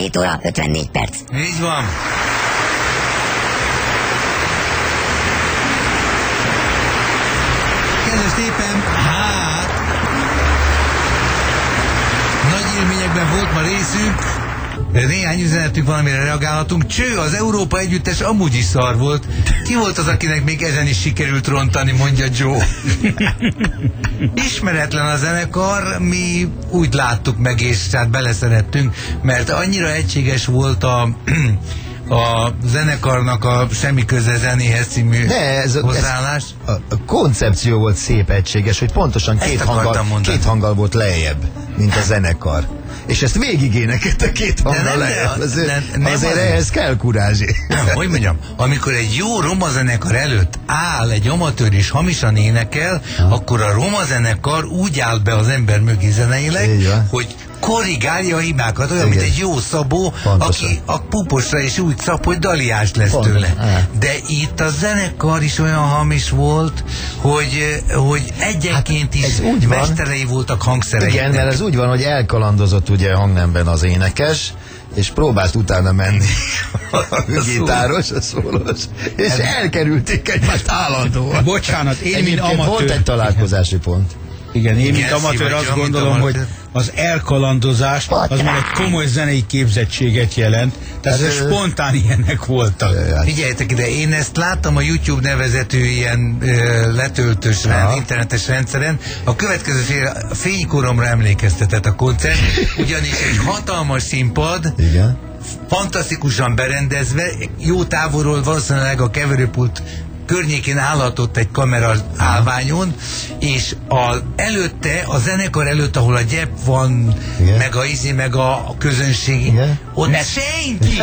7 óra 54 perc. Így van. Kedves népem, hát nagy élményekben volt ma részünk. Néhány üzenetünk van, amire reagálhatunk. Cső, az Európa Együttes amúgy is szar volt. Ki volt az, akinek még ezen is sikerült rontani, mondja Joe. Ismeretlen a zenekar, mi úgy láttuk meg, és hát beleszerettünk, mert annyira egységes volt a zenekarnak a Semmi köze zenéhez című hozzáállás. A koncepció volt szép, egységes, hogy pontosan két hanggal volt lejjebb, mint a zenekar. És ezt végig énekelte két hanggal lejjebb. Azért ehhez kell kurázsi. Hogy mondjam, amikor egy jó roma zenekar előtt áll egy amatőr és hamisan énekel, akkor a roma zenekar úgy áll be az ember mögé zeneileg, hogy korrigálja a hibákat, olyan, mint egy jó szabó, aki a puposra is úgy szab, hogy daliás lesz tőle. De itt a zenekar is olyan hamis volt, hogy egyenként is mesterei voltak hangszerei. Igen, mert ez úgy van, hogy elkalandozott ugye hangnemben az énekes, és próbált utána menni a gitáros, a szólós, és elkerülték egymást állandóan. Bocsánat, én mint amatőr... Volt egy találkozási pont. Igen, én mint amatőr azt gondolom, hogy az elkalandozás az már egy komoly zenei képzettséget jelent, tehát ez spontán ilyenek voltak. Figyeljetek ide, én ezt láttam a YouTube nevezetű ilyen letöltős internetes rendszeren. A következő fénykoromra emlékeztetett a koncert, ugyanis egy hatalmas színpad, fantasztikusan berendezve, jó távolról valószínűleg a keverőpult környékén állhatott egy kamera állványon, és előtte, a zenekar előtt, ahol a gyep van, meg a izé, meg a közönség, ott senki!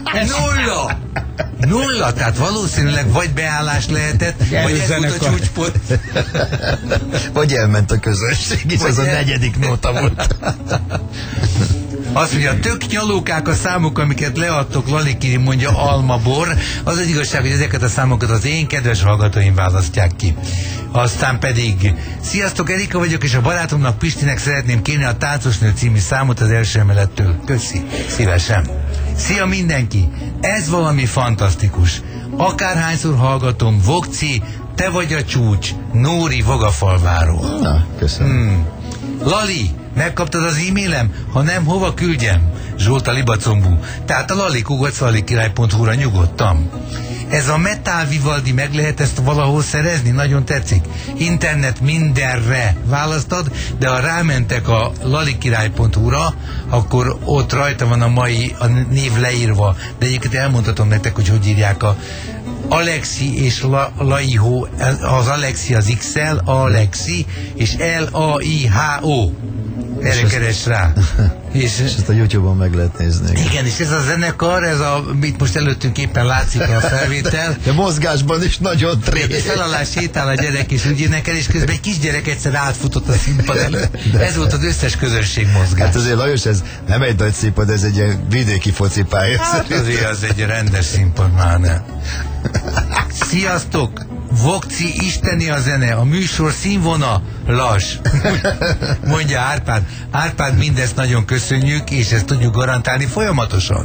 Nulla! Tehát valószínűleg vagy beállás lehetett, vagy ez volt a csúcspont. Vagy elment a közönség, és ez a negyedik nóta volt. Azt mondja, tök nyalókák a számok, amiket leadtok, Lalikiri, mondja Almabor. Az az igazság, hogy ezeket a számokat az én kedves hallgatóim választják ki. Aztán pedig, sziasztok, Erika vagyok, és a barátomnak Pistinek szeretném kérni a Táncosnő című számot az első emelettől. Köszi, szívesen. Szia mindenki! Ez valami fantasztikus. Akárhányszor hallgatom, Vokci, te vagy a csúcs, Nóri Vogafalváról. Na, köszönöm. Lali, megkaptad az e-mailem? Ha nem, hova küldjem? Zsolt a Libacombú. Tehát a lalikugaclalikirály.hu-ra nyugodtam. Ez a Metal Vivaldi, meg lehet ezt valahol szerezni? Nagyon tetszik. Internet mindenre választad, de ha rámentek a lalikirály.hu-ra, akkor ott rajta van a név leírva. De egyébként elmondhatom nektek, hogy írják a Alexi és Laiho, az Alexi az XL, Alexi, és L-A-I-H-O. Erre keres rá. És ezt a YouTube-on meg lehet nézni. Igen, és ez a zenekar, itt most előttünk éppen látszik a felvétel. De mozgásban is nagyon trés. Felalás sétál a gyerek, és úgy énekel, és közben egy kisgyerek egyszer átfutott a színpad előtt. Ez volt az összes közönség mozgás. Hát azért, Lajos, ez nem egy nagy színpad, ez egy ilyen vidéki focipálya. Hát azért az egy rendes színpad már, ne. Sziasztok! Vokci, isteni a zene, a műsor színvonalas, mondja Árpád. Árpád, mindezt nagyon köszönjük, és ezt tudjuk garantálni folyamatosan.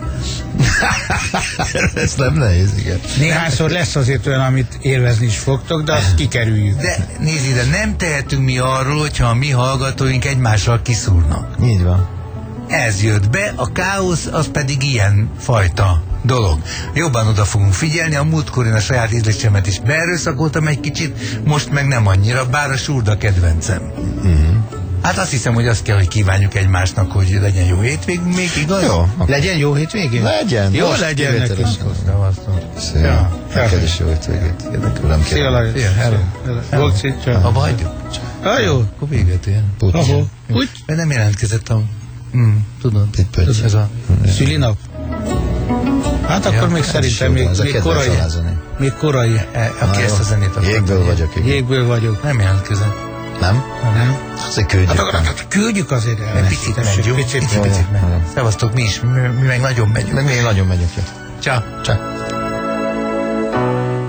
Ez nem nehéz, igen. Néhányszor lesz azért olyan, amit élvezni is fogtok, de azt kikerüljük. De nézd ide, nem tehetünk mi arról, hogyha a mi hallgatóink egymással kiszúrnak. Így van. Ez jött be, a káosz az pedig ilyen fajta dolog. Jobban oda fogunk figyelni, a múltkor én a saját ízlésemet is beerőszakoltam egy kicsit, most meg nem annyira, bár a Surda kedvencem. Hát azt hiszem, hogy azt kell, hogy kívánjuk egymásnak, hogy legyen jó hétvégünk még, igaz? Jó. Legyen jó hétvégén? Legyen. Jó legyen nekünk. Szia. Neked is jó hétvégét. Érdekelem kérem. Szia, Lajos. Vokci, abba hagyjuk. Jó. Akkor véget ilyen. Úgy? Mert nem jelentkezett a... tudod, ez a szülinap. Hát akkor még szerintem még korai. Még korai. Aki ezt a zenét akarta. Jégből vagyok. Jégből vagyok. Nem jelentkezett. Nem? Nem. Azért küldjük. Hát küldjük azért el. Egy picit megy, jó? Picit megy. Szevasztok, mi is. Mi meg nagyon megyünk. Meg mi nagyon megyünk. Csá.